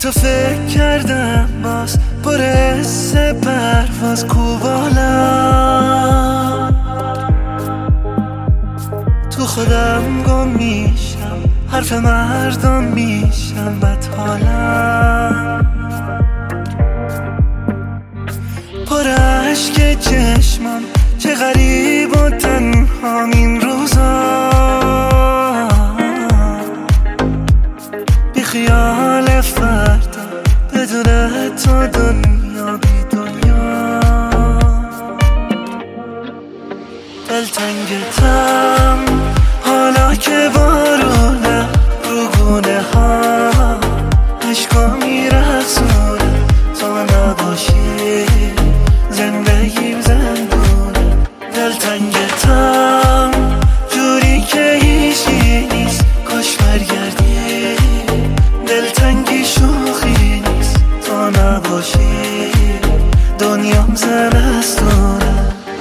تو فکر کردم باز برس پرواز کوبالم، تو خودم گم میشم، حرف مردم میشم بدحالم، پر عشق چشمم چه غریب و تنهام این روزا، بی خیال فردا بدون تو دنیا بی دنیا، دلتنگتم حالا که بارونه رو گونه ها عشقا میرقصونه، تو نباشی زندگیم زندونه، دلتنگتم جوری که هیچی نیست کاش برگردی، دلتنگی شوخی نیست تو نباشی دنیام زمستونه.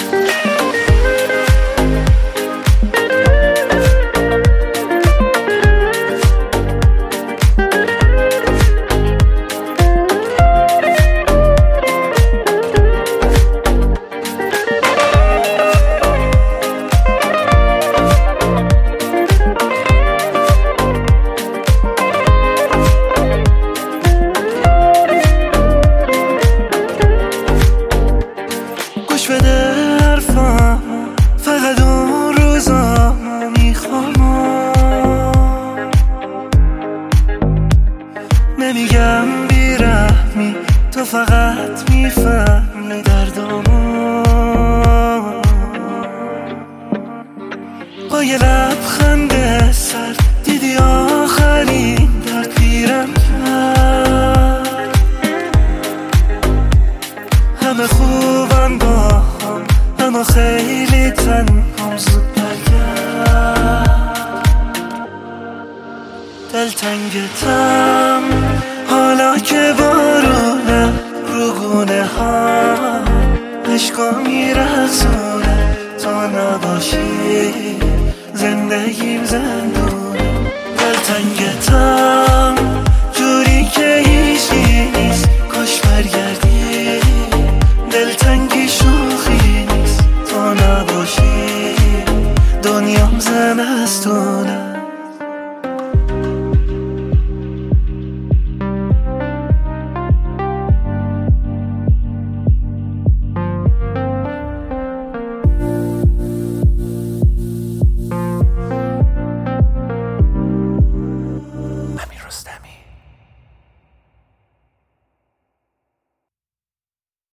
گوش بده حرفم، فقط اون روزا میخوام، نمیگم بیرحمی تو فقط میفهمی دردامو، با یه لبخند سر دیدی آخرین درد پیرم کرد، همه خوبم با هم اما خیلی تنهام زود برگرد، دلتنگتم حالا که بارونه رو گونه ها عشقا میرقصونه، تو نباشی زندگیم زنده